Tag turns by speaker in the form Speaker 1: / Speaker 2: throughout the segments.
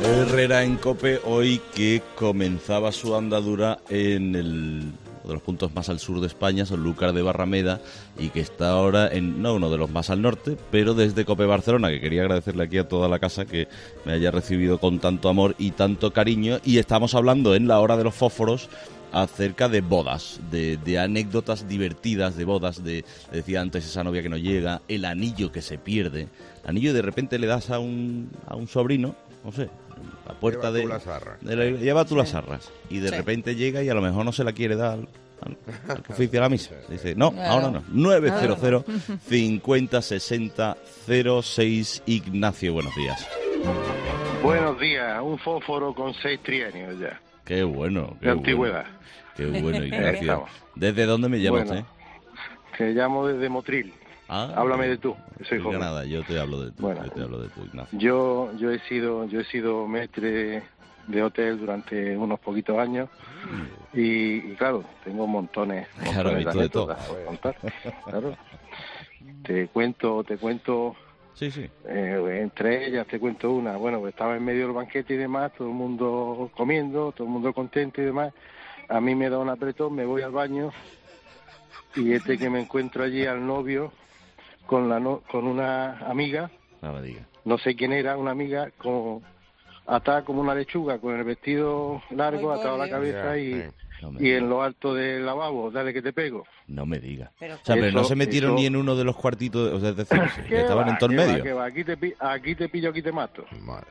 Speaker 1: Herrera en COPE, hoy que comenzaba su andadura en uno de los puntos más al sur de España, Sanlúcar de Barrameda, y que está ahora en, no uno de los más al norte, pero desde COPE Barcelona, que quería agradecerle aquí a toda la casa que me haya recibido con tanto amor y tanto cariño, y estamos hablando en la hora de los fósforos acerca de bodas, de anécdotas divertidas de bodas, decía antes esa novia que no llega, el anillo que se pierde, anillo de repente le das a un sobrino, no sé, la puerta lleva tú las arras, y de repente llega y a lo mejor no se la quiere dar al que oficia la misa. Dice, no, ahora no. 900 50 60 06. Ignacio, buenos días.
Speaker 2: Buenos días, un fósforo con 6 trienios ya.
Speaker 1: Qué bueno.
Speaker 2: De antigüedad.
Speaker 1: Qué bueno, Ignacio. ¿Desde dónde me llamas,
Speaker 2: Te llamo desde Motril. Háblame de tú, que soy joven.
Speaker 1: Nada, yo te hablo de tú, Ignacio.
Speaker 2: Yo he sido maître de hotel durante unos poquitos años y claro, tengo montones de anécdotas para contar. Claro. Te cuento.
Speaker 1: Sí.
Speaker 2: Entre ellas te cuento una. Bueno, pues estaba en medio del banquete y demás, todo el mundo comiendo, todo el mundo contento y demás. A mí me da un apretón, me voy al baño y que me encuentro allí al novio con una amiga, no sé quién era, una amiga atada como una lechuga, con el vestido largo, atado a la cabeza y en lo alto del lavabo, dale que te pego.
Speaker 1: No me digas. Pero no se metieron ni en uno de los cuartitos, o sea, es decir, que estaban en todo el medio.
Speaker 2: Aquí te pillo, aquí te mato.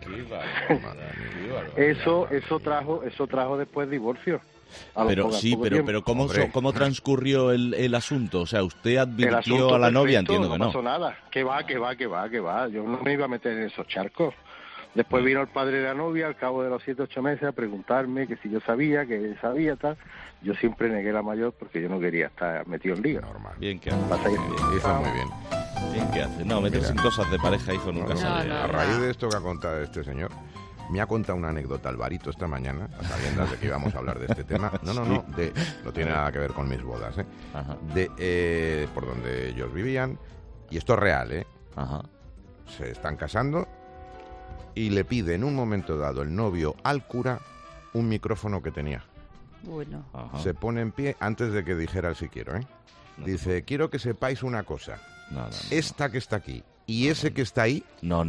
Speaker 2: Eso trajo después divorcio.
Speaker 1: Pero ¿cómo transcurrió el asunto? O sea, ¿usted advirtió a la novia? Entiendo que no.
Speaker 2: No pasó nada. Que va. Yo no me iba a meter en esos charcos. Después vino el padre de la novia al cabo de los 7 o 8 meses a preguntarme que si yo sabía, que él sabía, tal. Yo siempre negué la mayor porque yo no quería estar metido en liga.
Speaker 1: Normal. Bien que hace.
Speaker 3: Hizo muy bien.
Speaker 1: Bien que hace. No, meterse en cosas de pareja, hijo, nunca sale.
Speaker 3: A raíz de esto que ha contado este señor, me ha contado una anécdota Alvarito esta mañana, a sabiendas de que íbamos a hablar de este tema. No tiene nada que ver con mis bodas,
Speaker 1: Ajá.
Speaker 3: Por donde ellos vivían, y esto es real,
Speaker 1: Ajá.
Speaker 3: Se están casando y le pide en un momento dado el novio al cura un micrófono que tenía.
Speaker 4: Bueno.
Speaker 1: Ajá.
Speaker 3: Se pone en pie antes de que dijera el si quiero, Dice, quiero que sepáis una cosa.
Speaker 1: No.
Speaker 3: Esta que está aquí y ese que está ahí.
Speaker 1: No.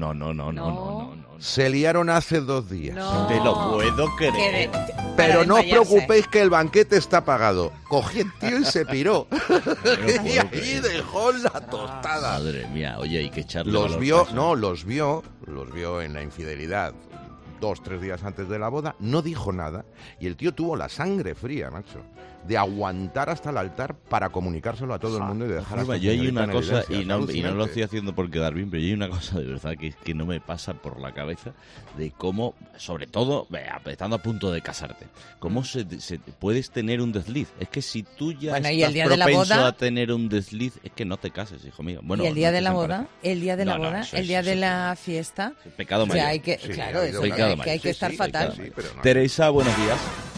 Speaker 3: Se liaron hace 2 días.
Speaker 4: No.
Speaker 1: Te lo puedo creer.
Speaker 3: Pero no os preocupéis que el banquete está pagado. Cogí el tío y se piró. Y ahí dejó la tostada.
Speaker 1: Madre mía, oye, hay que echarle
Speaker 3: Los vio en la infidelidad 2-3 días antes de la boda, no dijo nada, y el tío tuvo la sangre fría, macho, de aguantar hasta el altar para comunicárselo a todo el mundo y de dejar a su
Speaker 1: yo hay una
Speaker 3: en
Speaker 1: cosa,
Speaker 3: evidencia.
Speaker 1: y no lo estoy haciendo por quedar bien, pero yo hay una cosa de verdad que no me pasa por la cabeza de cómo, sobre todo, estando a punto de casarte, cómo se puedes tener un desliz. Es que si tú ya estás propenso a tener un desliz, es que no te cases, hijo mío. Bueno,
Speaker 4: ¿y el día de la boda? ¿El día de la boda? ¿El día de la fiesta?
Speaker 1: Pecado mayor.
Speaker 4: Hay que estar fatal.
Speaker 1: Teresa, buenos días.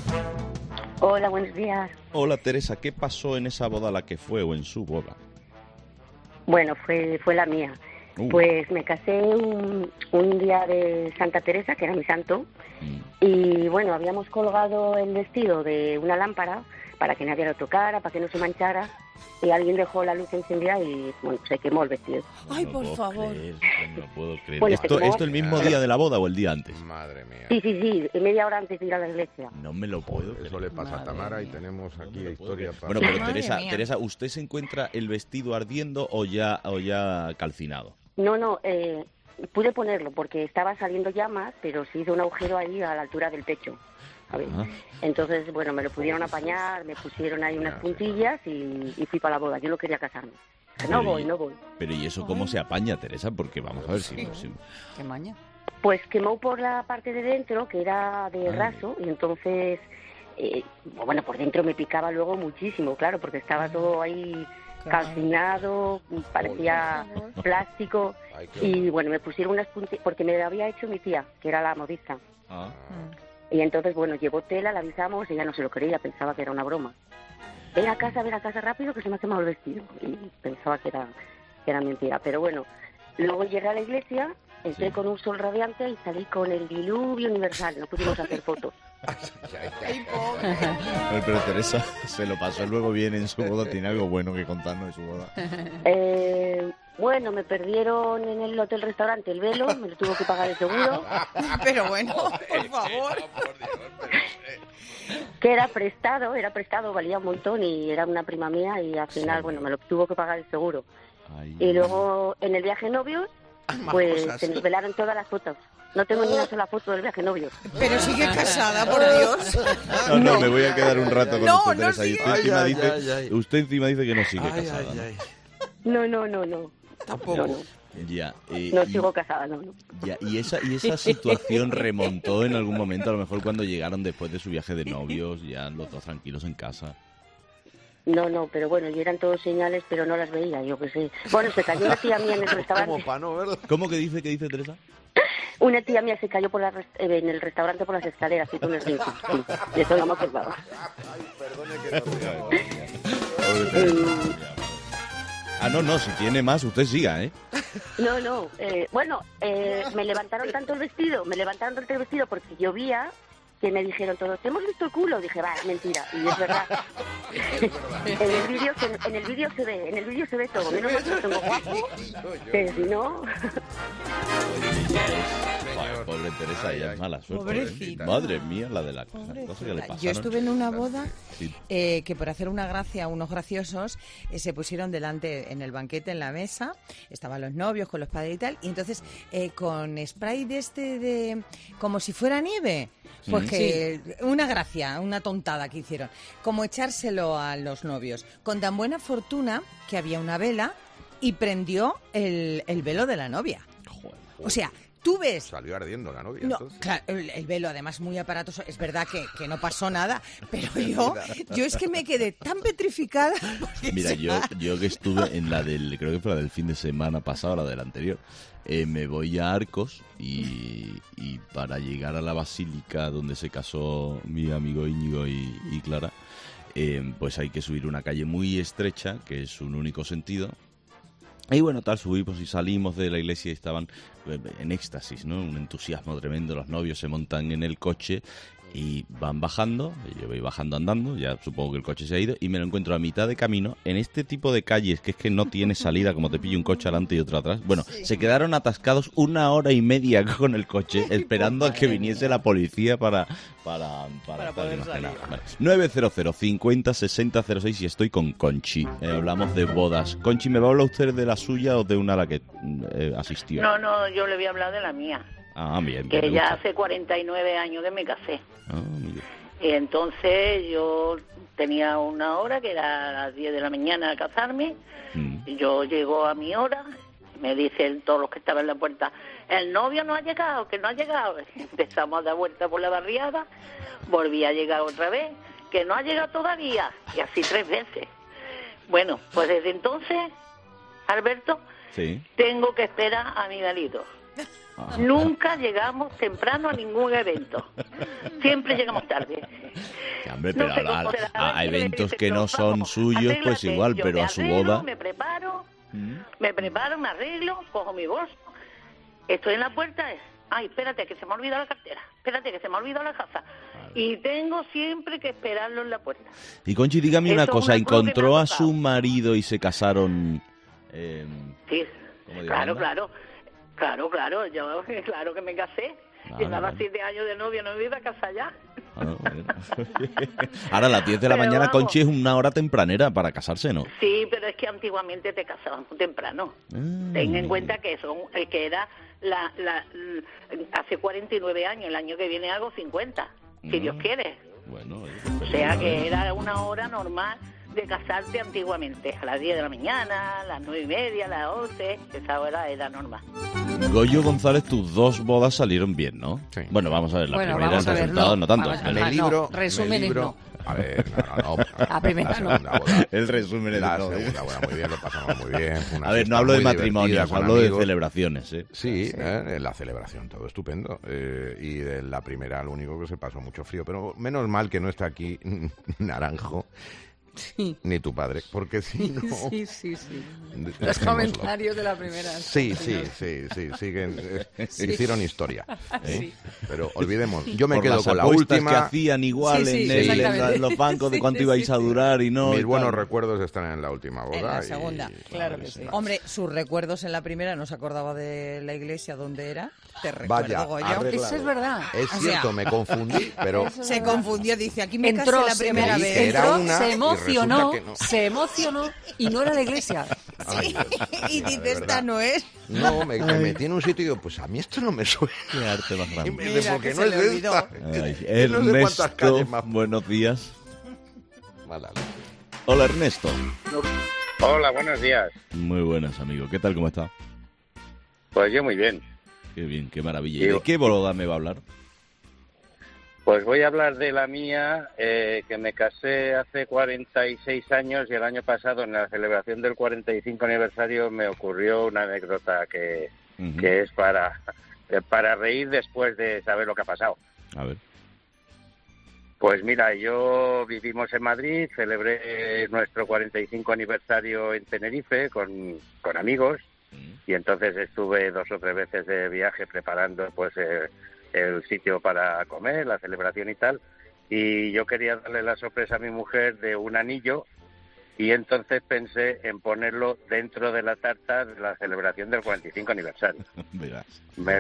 Speaker 5: Hola, buenos días.
Speaker 1: Hola, Teresa, ¿qué pasó en esa boda a la que fue o en su boda?
Speaker 5: Bueno, fue la mía. Pues me casé un día de Santa Teresa, que era mi santo, y bueno, habíamos colgado el vestido de una lámpara para que nadie lo tocara, para que no se manchara, y alguien dejó la luz encendida y bueno, se quemó el vestido.
Speaker 4: Ay, por favor.
Speaker 1: No puedo creer.
Speaker 5: Bueno,
Speaker 1: ¿Esto el mismo día de la boda o el día antes?
Speaker 3: Madre mía.
Speaker 5: Sí, media hora antes de ir a la iglesia.
Speaker 1: No me lo puedo creer.
Speaker 3: Eso le pasa a Tamara y tenemos aquí historia para...
Speaker 1: Bueno, pero Teresa, ¿usted se encuentra el vestido ardiendo o ya calcinado?
Speaker 5: No, pude ponerlo porque estaba saliendo llamas, pero se hizo un agujero ahí a la altura del pecho. Entonces, bueno, me lo pudieron apañar, me pusieron ahí unas puntillas y fui para la boda. Yo no quería casarme. No voy.
Speaker 1: Pero ¿y eso cómo se apaña, Teresa? Porque vamos a ver si...
Speaker 4: ¿Qué maña?
Speaker 5: Pues quemó por la parte de dentro, que era de raso, y entonces, bueno, por dentro me picaba luego muchísimo, claro, porque estaba todo ahí calcinado, parecía plástico, y bueno, me pusieron unas puntillas, porque me lo había hecho mi tía, que era la modista. Y entonces, bueno, llevó tela, la avisamos, ella no se lo creía, pensaba que era una broma. Ven a casa rápido, que se me ha quemado el vestido. Y pensaba que era mentira. Pero bueno, luego llegué a la iglesia entré con un sol radiante y salí con el diluvio universal. No pudimos hacer fotos.
Speaker 1: Pero Teresa se lo pasó luego bien en su boda. ¿Tiene algo bueno que contarnos de su boda?
Speaker 5: Bueno, me perdieron en el hotel-restaurante el velo, me lo tuvo que pagar el seguro.
Speaker 4: Pero bueno, por favor.
Speaker 5: Que era prestado, valía un montón y era una prima mía y al final, bueno, me lo tuvo que pagar el seguro. Ay, y luego en el viaje novios, pues se nos velaron todas las fotos. No tengo ni una sola foto del viaje novios.
Speaker 4: Pero sigue casada, por Dios.
Speaker 1: No, me voy a quedar un rato con usted, Teresa. Y usted encima dice que no sigue casada.
Speaker 5: No.
Speaker 4: Tampoco.
Speaker 5: No.
Speaker 1: Ya,
Speaker 5: no sigo casada, no.
Speaker 1: Ya, y esa situación remontó en algún momento, a lo mejor cuando llegaron después de su viaje de novios, ya los dos tranquilos en casa.
Speaker 5: No, pero bueno, y eran todos señales, pero no las veía, yo qué sé. Bueno, se cayó una tía mía en el restaurante.
Speaker 1: ¿Cómo que dice Teresa?
Speaker 5: Una tía mía se cayó en el restaurante por las escaleras y tú no sí. Y eso no me acordaba.
Speaker 3: Ay, perdone que no.
Speaker 1: No, si tiene más, usted siga, ¿eh?
Speaker 5: No, me levantaron tanto el vestido porque llovía, que me dijeron todos, ¿te hemos visto el culo? Dije, va, es mentira, y es verdad. En el vídeo se ve todo, menos mal que lo tengo guapo, que si no...
Speaker 1: Pobre Teresa, ella es mala suerte.
Speaker 4: Pobrecita.
Speaker 1: Madre mía, la de la cosa que le pasaron.
Speaker 4: Yo estuve en una boda
Speaker 1: sí.
Speaker 4: Que por hacer una gracia, unos graciosos se pusieron delante en el banquete, en la mesa, estaban los novios con los padres y tal, y entonces con spray de como si fuera nieve, pues que una gracia, una tontada que hicieron, como echárselo a los novios, con tan buena fortuna que había una vela y prendió el velo de la novia.
Speaker 1: Joder.
Speaker 4: O sea, tú ves...
Speaker 3: Salió ardiendo la novia,
Speaker 4: no,
Speaker 3: entonces.
Speaker 4: Claro, el velo además muy aparatoso. Es verdad que no pasó nada, pero yo es que me quedé tan petrificada.
Speaker 1: Mira, yo que estuve en creo que fue la del fin de semana pasado, la del anterior, me voy a Arcos y para llegar a la basílica donde se casó mi amigo Íñigo y Clara, pues hay que subir una calle muy estrecha, que es un único sentido. Y bueno, subimos y salimos de la iglesia y estaban en éxtasis, ¿no? Un entusiasmo tremendo. Los novios se montan en el coche y van bajando. Yo voy bajando andando, ya supongo que el coche se ha ido, y me lo encuentro a mitad de camino en este tipo de calles que es que no tiene salida, como te pilla un coche adelante y otro atrás. Bueno, se quedaron atascados 1 hora y media con el coche, esperando a que viniese la policía para poder salir. Vale. 900 50 60 06 y estoy con Conchi. Hablamos de bodas. Conchi, ¿me va a hablar usted de la suya o de una a la que asistió?
Speaker 6: No, yo le voy a hablar de la mía.
Speaker 1: Ah, bien.
Speaker 6: Que ya hace 49 años que me casé.
Speaker 1: Ah, mire.
Speaker 6: Y entonces yo tenía una hora, que era a las 10 de la mañana a casarme. Yo llego a mi hora, me dicen todos los que estaban en la puerta, el novio no ha llegado, que no ha llegado. Empezamos a dar vuelta por la barriada, volví a llegar otra vez, que no ha llegado todavía, y así 3 veces. Bueno, pues desde entonces, Alberto, tengo que esperar a mi marido. Nunca llegamos temprano a ningún evento. Siempre llegamos tarde.
Speaker 1: Hombre, pero a eventos que no son suyos, pues igual, pero a su boda...
Speaker 6: Me preparo, me arreglo, cojo mi bolso, estoy en la puerta, espérate que se me ha olvidado la cartera, espérate que se me ha olvidado la casa. Y tengo siempre que esperarlo en la puerta.
Speaker 1: Y Conchi, dígame una cosa, ¿encontró a su marido y se casaron?
Speaker 6: Sí, Claro, yo claro que me casé. Llevaba 7 años de novia, no me iba a casar ya.
Speaker 1: Bueno. Ahora, a las 10 de la mañana, Conchi, es una hora tempranera para casarse, ¿no?
Speaker 6: Sí, pero es que antiguamente te casaban muy temprano. Ten en cuenta que que era hace 49 años, el año que viene hago 50, si Dios quiere.
Speaker 1: Bueno,
Speaker 6: o sea que era una hora normal de casarte antiguamente, a las 10 de la mañana, a las 9:30, a las 11, esa hora era normal.
Speaker 1: Goyo González, tus 2 bodas salieron bien, ¿no?
Speaker 3: Sí.
Speaker 1: Bueno, vamos a ver, la primera, el resultado no tanto.
Speaker 3: En el libro...
Speaker 4: Resúmenes no.
Speaker 3: A ver, no.
Speaker 4: La primera no.
Speaker 1: El resumen es
Speaker 3: la
Speaker 1: todo.
Speaker 3: segunda boda muy bien, lo pasamos muy bien.
Speaker 1: A ver, no hablo de matrimonios, hablo de celebraciones, ¿eh?
Speaker 3: Sí, la celebración, todo estupendo. Y de la primera, lo único que se pasó mucho frío, pero menos mal que no está aquí Naranjo.
Speaker 4: Sí.
Speaker 3: ni tu padre, porque si no...
Speaker 4: Sí. Los comentarios de la primera.
Speaker 3: Sí, siguen, hicieron historia. Sí. Pero olvidemos, yo me quedo con la última.
Speaker 1: Que hacían igual en los bancos de cuánto ibais a durar y no.
Speaker 3: Mis buenos recuerdos están en la última boda.
Speaker 4: En la segunda, claro que sí. Hombre, sus recuerdos en la primera, no se acordaba de la iglesia donde era. Te recuerdo, Goyo.
Speaker 7: Eso es verdad.
Speaker 3: Es cierto, me confundí, pero...
Speaker 4: Se confundió, dice, aquí me casé la primera vez.
Speaker 7: Se emocionó y no era la iglesia.
Speaker 3: Ay,
Speaker 4: y dice, esta no es.
Speaker 3: No, me metí en un sitio y digo, pues a mí esto no me suena.
Speaker 1: Qué arte más grande.
Speaker 3: Mira, porque no es esta.
Speaker 1: Ernesto,
Speaker 3: no sé cuántas calles más.
Speaker 1: Buenos días.
Speaker 3: Mala.
Speaker 1: Hola, Ernesto.
Speaker 8: Hola, buenos días.
Speaker 1: Muy buenas, amigo. ¿Qué tal, cómo está?
Speaker 8: Pues yo muy bien.
Speaker 1: Qué bien, qué maravilla. ¿Y de qué boda me va a hablar?
Speaker 8: Pues voy a hablar de la mía, que me casé hace 46 años y el año pasado, en la celebración del 45 aniversario, me ocurrió una anécdota que es para reír después de saber lo que ha pasado.
Speaker 1: A ver.
Speaker 8: Pues mira, vivimos en Madrid, celebré nuestro 45 aniversario en Tenerife con amigos y entonces estuve 2 o 3 veces de viaje preparando pues el sitio para comer, la celebración y tal, y yo quería darle la sorpresa a mi mujer de un anillo y entonces pensé en ponerlo dentro de la tarta de la celebración del 45 aniversario. Me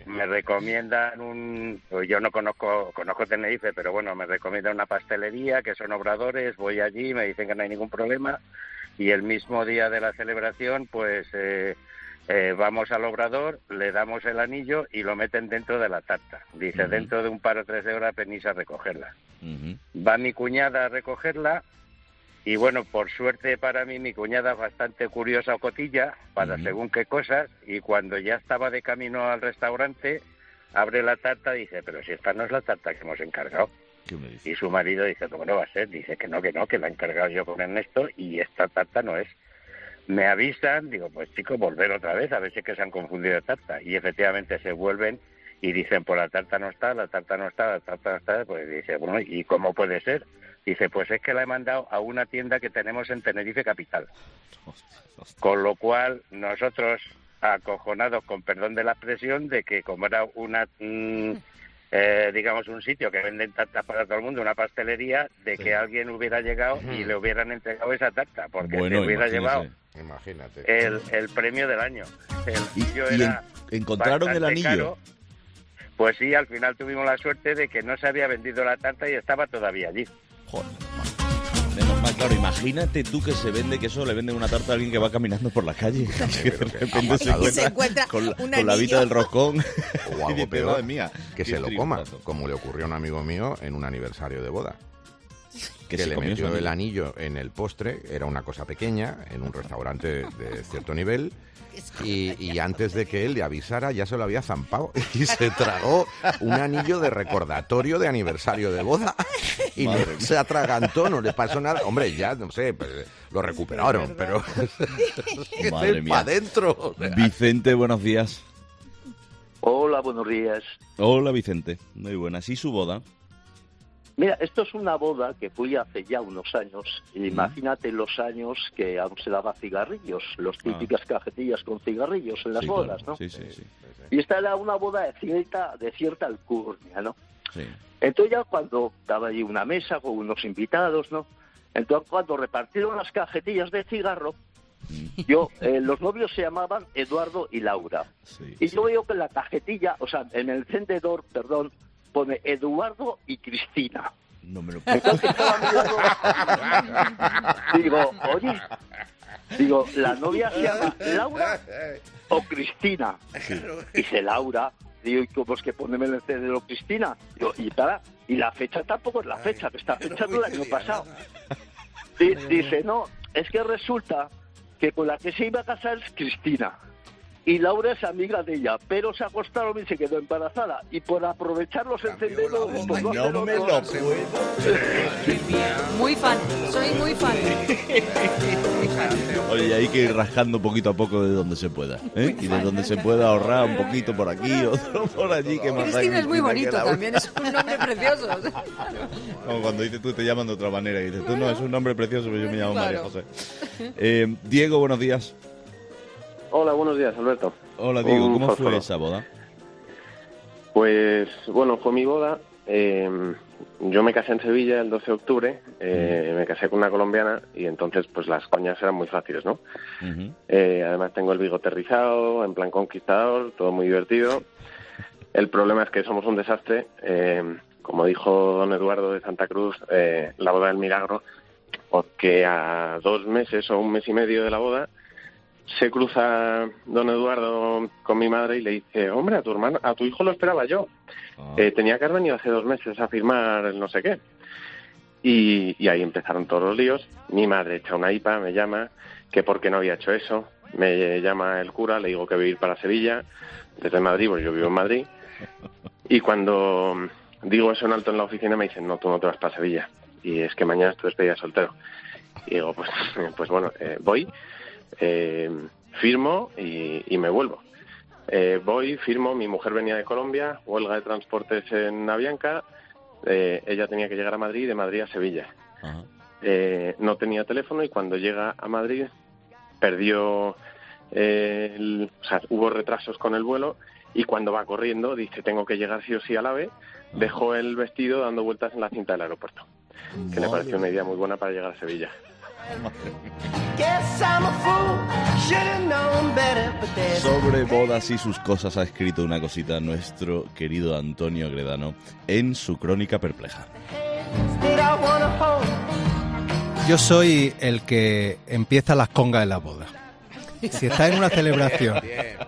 Speaker 8: recomiendan yo no conozco Tenerife, pero bueno, me recomiendan una pastelería que son obradores, voy allí, me dicen que no hay ningún problema y el mismo día de la celebración pues vamos al obrador, le damos el anillo y lo meten dentro de la tarta. Dice, dentro de un par o 3 de horas venís a recogerla. Va mi cuñada a recogerla y bueno, por suerte para mí, mi cuñada es bastante curiosa o cotilla para según qué cosas, y cuando ya estaba de camino al restaurante, abre la tarta y dice, pero si esta no es la tarta que hemos encargado. Y su marido dice, ¿cómo no va a ser? Dice que no, que la he encargado yo con Ernesto y esta tarta no es. Me avisan, digo, pues chicos, volver otra vez, a ver si es que se han confundido de tarta. Y efectivamente se vuelven y dicen, pues la tarta no está, pues dice, bueno, ¿y cómo puede ser? Dice, pues es que la he mandado a una tienda que tenemos en Tenerife Capital. Con lo cual, nosotros, acojonados, con perdón de la expresión, de que como era una... digamos un sitio que venden tartas para todo el mundo, una pastelería, de que alguien hubiera llegado y le hubieran entregado esa tarta, porque se hubiera llevado el premio del año.
Speaker 1: ¿Encontraron el anillo?
Speaker 8: Caro. Pues sí, al final tuvimos la suerte de que no se había vendido la tarta y estaba todavía allí.
Speaker 1: Joder, menos mal, claro, imagínate tú que eso le venden una tarta a alguien que va caminando por la calle. Que de repente se encuentra con la vita del roscón.
Speaker 3: O algo peor,
Speaker 1: mía,
Speaker 3: que se lo coma, como le ocurrió a un amigo mío en un aniversario de boda. Que le metió el anillo en el postre, era una cosa pequeña, en un restaurante de cierto nivel, y antes de que él le avisara ya se lo había zampado y se tragó un anillo de recordatorio de aniversario de boda y se atragantó, no le pasó nada. Hombre, ya, no sé, pues, lo recuperaron, pero...
Speaker 1: Madre mía.
Speaker 3: ¡Para adentro!
Speaker 1: Vicente, buenos días.
Speaker 9: Hola, buenos días.
Speaker 1: Hola, Vicente. Muy buenas. ¿Y su boda?
Speaker 9: Mira, esto es una boda que fui hace ya unos años. Imagínate los años que aún se daba cigarrillos, las típicas cajetillas con cigarrillos en las bodas,
Speaker 1: claro.
Speaker 9: ¿no?
Speaker 1: Sí.
Speaker 9: Y esta era una boda de cierta alcurnia, ¿no?
Speaker 1: Sí.
Speaker 9: Entonces ya cuando estaba allí una mesa con unos invitados, ¿no? Entonces cuando repartieron las cajetillas de cigarro, los novios se llamaban Eduardo y Laura. Yo veo que en la cajetilla, o sea, en el encendedor, perdón, pone Eduardo y Cristina.
Speaker 1: No me lo puedo.
Speaker 9: Entonces estaba mirando, digo, ¿la novia se llama Laura o Cristina? Dice Laura. Digo, ¿y cómo es que poneme el encendedor Cristina? Digo, y la fecha tampoco es la fecha, que está fechando el año pasado. Dice, no, es que resulta que con la que se iba a casar es Cristina. y Laura es amiga de ella, pero se acostaron y se quedó embarazada. Y por aprovechar los encendedores...
Speaker 1: Pues no me lo puedo.
Speaker 7: Muy fan, soy muy fan.
Speaker 1: Oye, hay que ir rascando poquito a poco de donde se pueda, ¿eh? Y de donde se pueda ahorrar un poquito por aquí, otro por allí. Que más
Speaker 7: Cristina es muy bonito también, es un nombre precioso.
Speaker 1: Como cuando dices tú, te llaman de otra manera. Y dices tú, no, es un nombre precioso, pero yo me llamo María José. Diego, buenos días.
Speaker 10: Hola, buenos días, Alberto.
Speaker 1: Hola, Diego, ¿cómo fue esa boda?
Speaker 10: Pues, bueno, fue mi boda. Yo me casé en Sevilla el 12 de octubre, me casé con una colombiana y entonces pues las coñas eran muy fáciles, ¿no? Uh-huh. Además tengo el bigote rizado, en plan conquistador, todo muy divertido. El problema es que somos un desastre. Como dijo don Eduardo de Santa Cruz, la boda del milagro, porque a 2 meses o 1 mes y medio de la boda se cruza don Eduardo con mi madre y le dice: hombre, a tu hijo lo esperaba yo. Tenía que haber venido hace 2 meses a firmar el no sé qué. Y ahí empezaron todos los líos. Mi madre echa una hipa, me llama, que por qué no había hecho eso. Me llama el cura, le digo que voy a ir para Sevilla, desde Madrid, pues yo vivo en Madrid. Y cuando digo eso en alto en la oficina me dicen: no, tú no te vas para Sevilla. Y es que mañana es tu despedida soltero. Y digo, pues bueno, voy. Firmo y me vuelvo. Voy, firmo, mi mujer venía de Colombia, huelga de transportes en Avianca, ella tenía que llegar a Madrid, de Madrid a Sevilla. Uh-huh. No tenía teléfono y cuando llega a Madrid perdió, o sea, hubo retrasos con el vuelo y cuando va corriendo dice: tengo que llegar sí o sí al AVE, dejó el vestido dando vueltas en la cinta del aeropuerto, que me pareció una idea muy buena para llegar a Sevilla.
Speaker 1: Sobre bodas y sus cosas ha escrito una cosita nuestro querido Antonio Gredano en su Crónica Perpleja.
Speaker 11: Yo soy el que empieza las congas en la boda. Si estás en una celebración,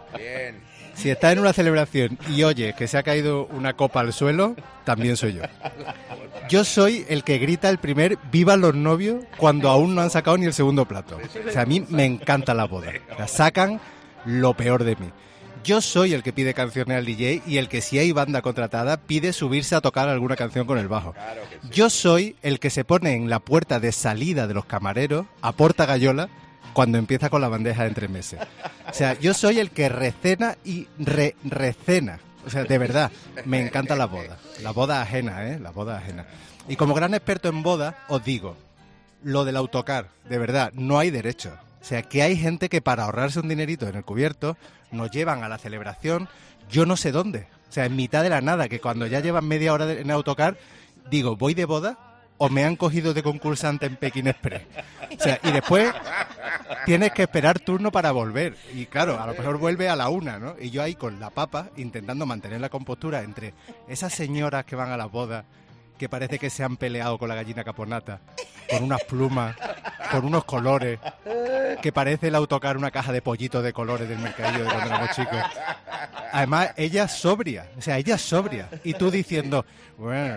Speaker 11: si estás en una celebración y oyes que se ha caído una copa al suelo, también soy yo. Yo soy el que grita el primer "vivan los novios" cuando aún no han sacado ni el segundo plato. O sea, a mí me encanta la boda. O sea, sacan lo peor de mí. Yo soy el que pide canciones al DJ y el que, si hay banda contratada, pide subirse a tocar alguna canción con el bajo. Yo soy el que se pone en la puerta de salida de los camareros a porta gallola cuando empieza con la bandeja de entremeses. O sea, yo soy el que recena y recena. O sea, de verdad, me encanta la boda. La boda ajena, la boda ajena. Y como gran experto en boda, os digo, lo del autocar, de verdad, no hay derecho. O sea, que hay gente que para ahorrarse un dinerito en el cubierto nos llevan a la celebración, yo no sé dónde. O sea, en mitad de la nada, que cuando ya llevan media hora en autocar, digo, ¿voy de boda o me han cogido de concursante en Pekín Express? O sea, y después tienes que esperar turno para volver. Y claro, a lo mejor vuelve a la 1, ¿no? Y yo ahí con la papa, intentando mantener la compostura entre esas señoras que van a las bodas, que parece que se han peleado con la gallina caponata, con unas plumas, con unos colores, que parece el autocar una caja de pollitos de colores del mercadillo de cuando éramos chicos. Además, ella es sobria, o sea, ella es sobria. Y tú diciendo, bueno,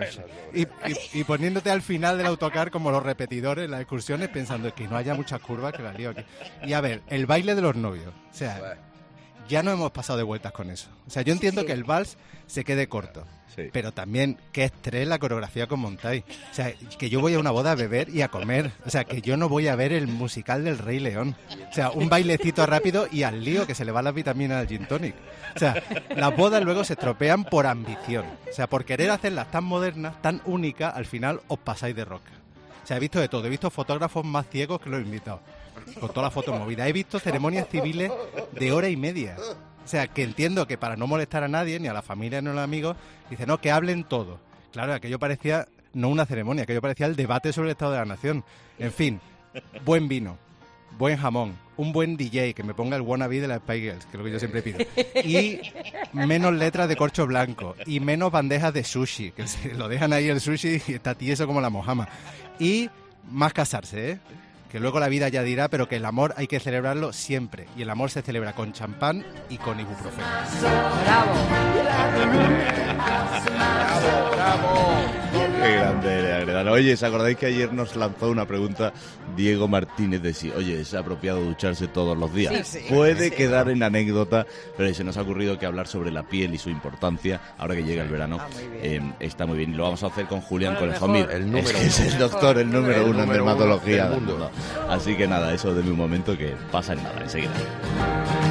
Speaker 11: y poniéndote al final del autocar como los repetidores, las excursiones, pensando que no haya muchas curvas, que la lío aquí. Y a ver, el baile de los novios, o sea, ya no hemos pasado de vueltas con eso. O sea, yo entiendo que el vals se quede corto. Sí. Pero también, qué estrés la coreografía con montáis. O sea, que yo voy a una boda a beber y a comer. O sea, que yo no voy a ver el musical del Rey León. O sea, un bailecito rápido y al lío, que se le va las vitaminas al gin tonic. O sea, las bodas luego se estropean por ambición. O sea, por querer hacerlas tan modernas, tan únicas, al final os pasáis de rosca. O sea, he visto de todo. He visto fotógrafos más ciegos que los invitados, con todas las fotos movidas. He visto ceremonias civiles de 1.5 horas. O sea, que entiendo que para no molestar a nadie, ni a la familia ni a los amigos, dice, no, que hablen todos. Claro, aquello parecía no una ceremonia, aquello parecía el debate sobre el estado de la nación. En fin, buen vino, buen jamón, un buen DJ, que me ponga el wannabe de la Spice Girls, que es lo que yo siempre pido. Y menos letras de corcho blanco, y menos bandejas de sushi, que se lo dejan ahí el sushi y está tieso como la mojama. Y más casarse, que luego la vida ya dirá, pero que el amor hay que celebrarlo siempre. Y el amor se celebra con champán y con ibuprofeno.
Speaker 4: ¡Bravo!
Speaker 3: ¡Bravo, bravo!
Speaker 1: Qué grande, Agredano. Oye, ¿os acordáis que ayer nos lanzó una pregunta Diego Martínez de si, oye, es apropiado ducharse todos los días?
Speaker 4: Sí,
Speaker 1: Puede quedar en anécdota, pero se nos ha ocurrido que hablar sobre la piel y su importancia, ahora que llega el verano, está muy bien. Y lo vamos a hacer con Julián Colejomir,
Speaker 3: el número uno.
Speaker 1: Es el doctor, el número uno en dermatología
Speaker 3: del mundo.
Speaker 1: Así que nada, eso de un momento que pasa en nada, enseguida.